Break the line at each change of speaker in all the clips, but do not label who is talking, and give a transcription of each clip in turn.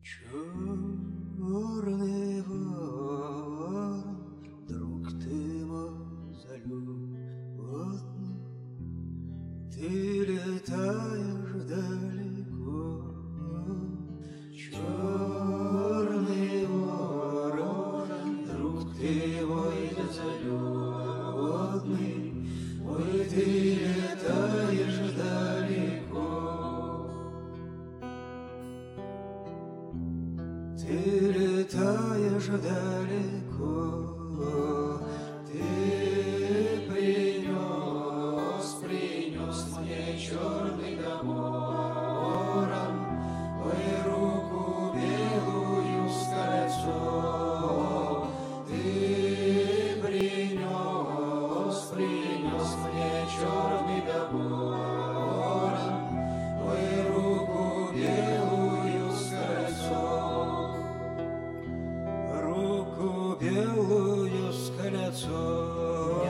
Черный ворон, друг ты мой залетный, ты летаешь далеко. Черный ворон, друг ты мой залетный, ой, ты летаешь далеко. Ты летаешь далеко, ты принес мне черный ворон, ой, руку белую с кольцом. Ты принес мне черный ворон, ой, руку белую с кольцом. Руку белую с кольцом.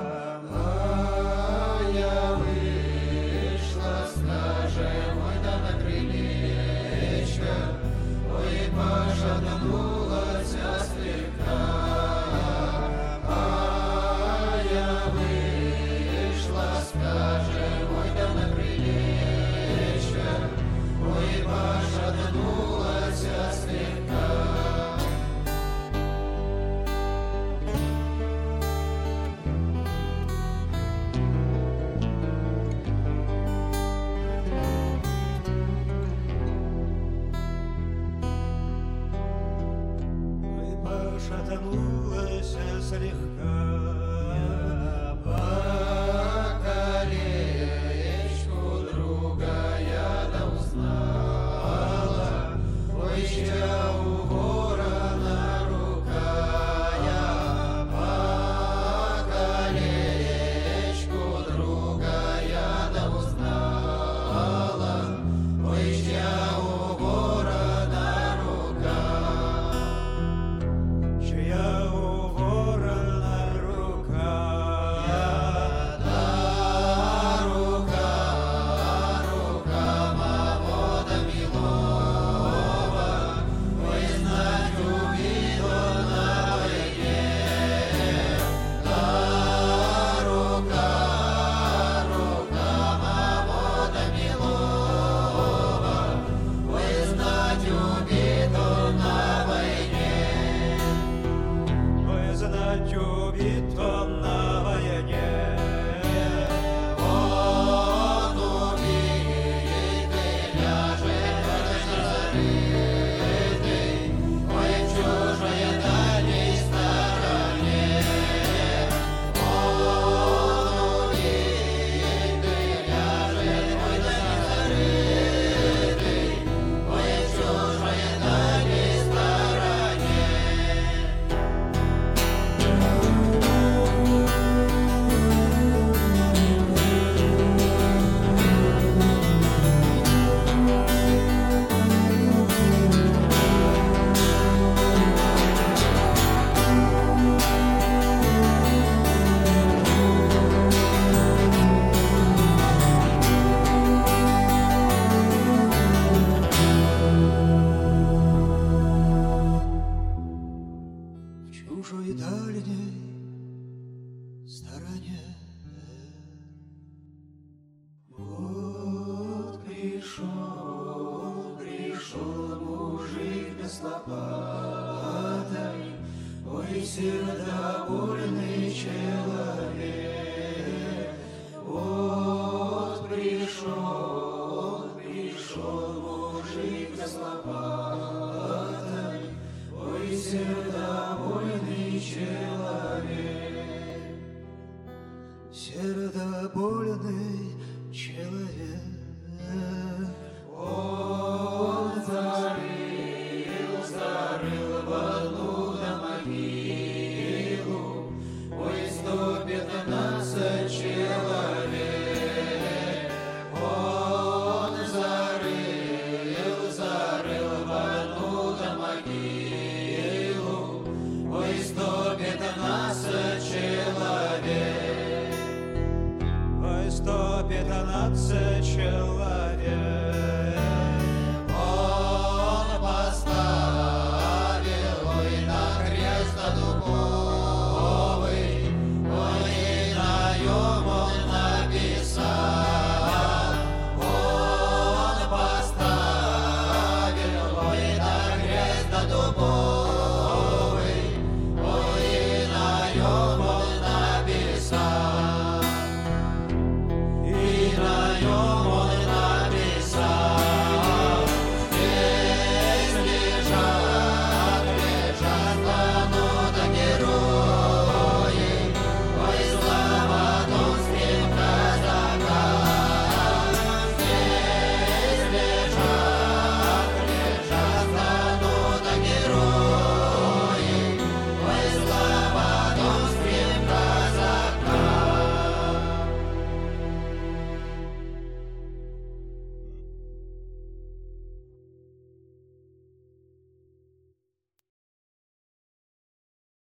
Я вышла, скажем, ой, да на крылечко, ой, пошатнулась слегка. Я вышла, скажем, ой, да на крылечко, ой, пошатнулась слегка. Шатанулась слегка. По колечку друга я да узнала, ой, чья у ворона рука. Я по колечку друга я да узнала, ой, чья у ворона рука. Чья у ворона рука? Да рука Мамода милого, ой, знать убит он на войне. Да рука Мамода милого, ой, знать убит он на войне. Ой, знать убит он на войне. Он убитый ляжет зарытый, ой, в чужой дальней стороне. Он убитый ляжет зарытый, ой, в чужой дальней стороне. В чужой дальней стороне. Вот пришел мужик без лопатой, ой, сердобольный человек. Вот пришел мужик без лопатой, ой, сердобольный